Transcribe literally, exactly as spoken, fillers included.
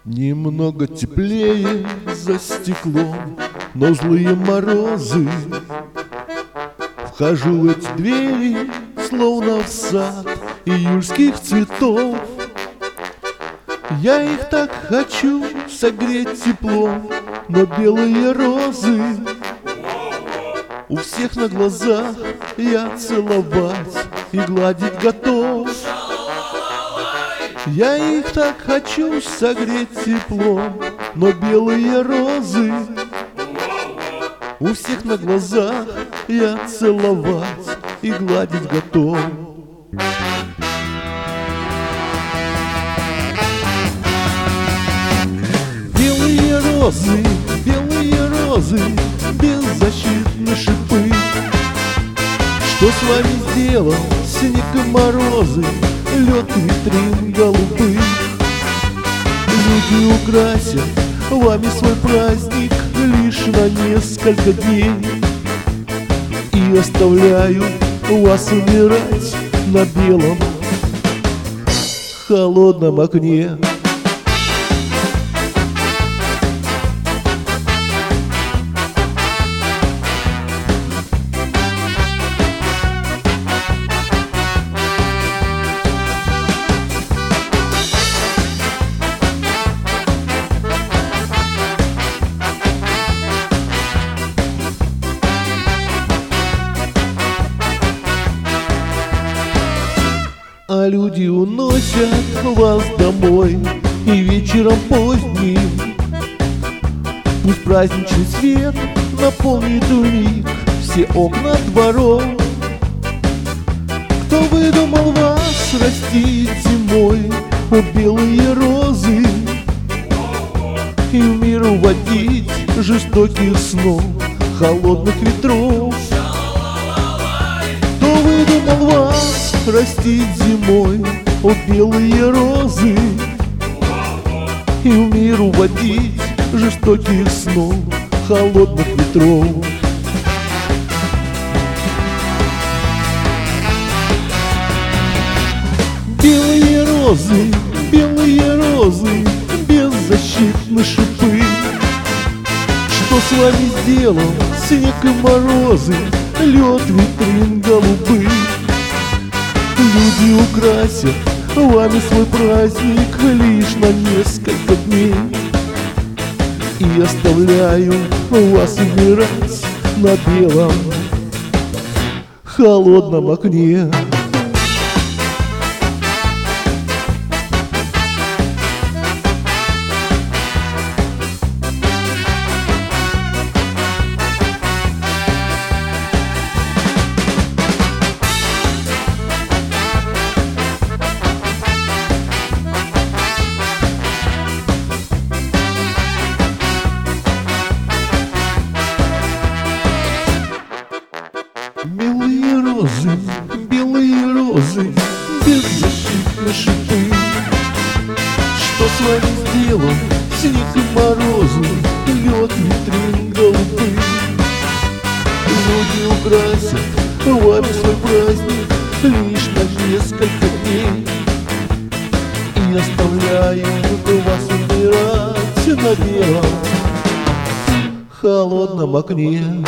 Немного теплее за стеклом, но злые морозы. Вхожу в эти двери, словно в сад июльских цветов. Я их так хочу согреть теплом, но белые розы у всех на глазах я целовать и гладить готов. Я их так хочу согреть теплом, но белые розы у всех на глазах я целовать и гладить готов. Белые розы, белые розы, беззащитны шипы. Что с вами сделал снег и морозы, лед витрин голубых? Люди украсят вами свой праздник лишь на несколько дней и оставляют вас умирать на белом холодном окне. А люди уносят вас домой и вечером поздним пусть праздничный свет наполнит вмиг все окна дворов. Кто выдумал вас растить зимой, о белые розы, и в мир уводить жестоких снов, холодных ветров? Кто выдумал вас растить зимой, о белые розы, и в мир уводить жестоких снов, холодных ветров? Белые розы, белые розы, беззащитны шипы. Что с вами сделал снег и морозы, лед витрин голубых? Люди украсят вами свой праздник лишь на несколько дней и оставляют вас умирать на белом холодном окне. Белые розы, белые розы, беззащитны шипы. Что с вами сделал снег и морозы, лед витрин голубых? Люди украсят вами свой праздник лишь на несколько дней и оставляют вас умирать на белом холодном окне.